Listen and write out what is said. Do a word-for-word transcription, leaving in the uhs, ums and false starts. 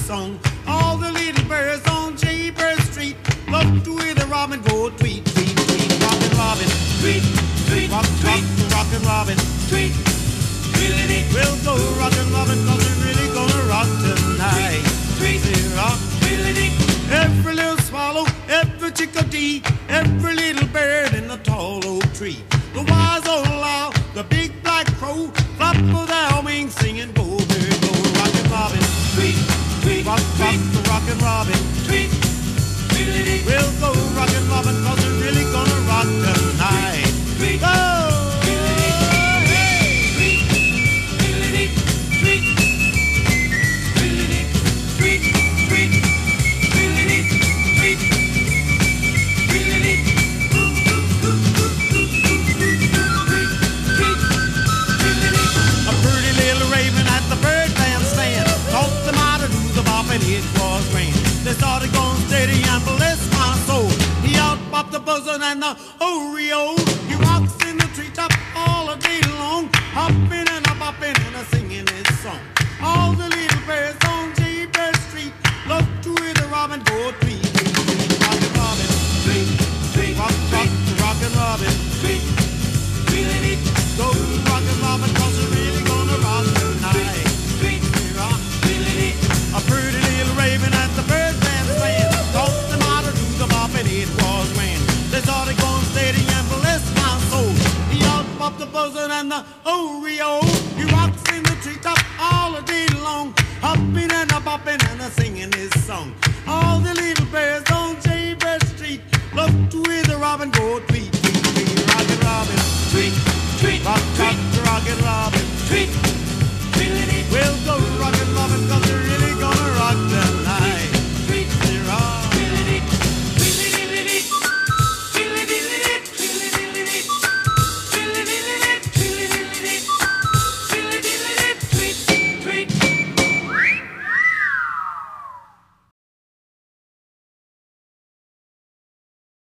song. All the little birds on Jaybird Street love to hear the robin go tweet, tweet, tweet. Rockin' Robin, Tweet, tweet, rock, rock, tweet, rockin' Robin. tweet, tweet, We'll go rockin' Robin 'cause we're really gonna rock tonight. tweet, Say rock. tweet, Every little swallow, every chickadee, every little bird in the tall oak tree. The wise old owl, the big black crow, flap of their wings singing, go bird, go rockin' Robin. tweet, tweet, Rock, rock, the rockin' Robin. tweet, tweet, We'll go rockin' Robin 'cause we're really gonna rock tonight. tweet, Go! A pretty little raven at the bird bandstand taught them how to do the bop and it was grand. They started going steady and bless my soul. He out popped the buzzard and the Oreo. He walks in the treetop all day long, hopping and a bopping and a singing his song. All the little birds on Jaybird Street love to hear the robin go tweet, tweet, tweet. Rockin' Robin, tweet, tweet, rock, rock, rockin' Robin. tweet, tweet, Go rockin' Robin 'cause we're really gonna rock tonight. tweet, Rock. tweet, A pretty little raven at the bird bandstand taught them how to do the bop and it was grand. They started going steady and bless my soul. He out popped the buzzard and the Oreo. He rocks in the treetop all day long, hopping and a bopping and a singing his song.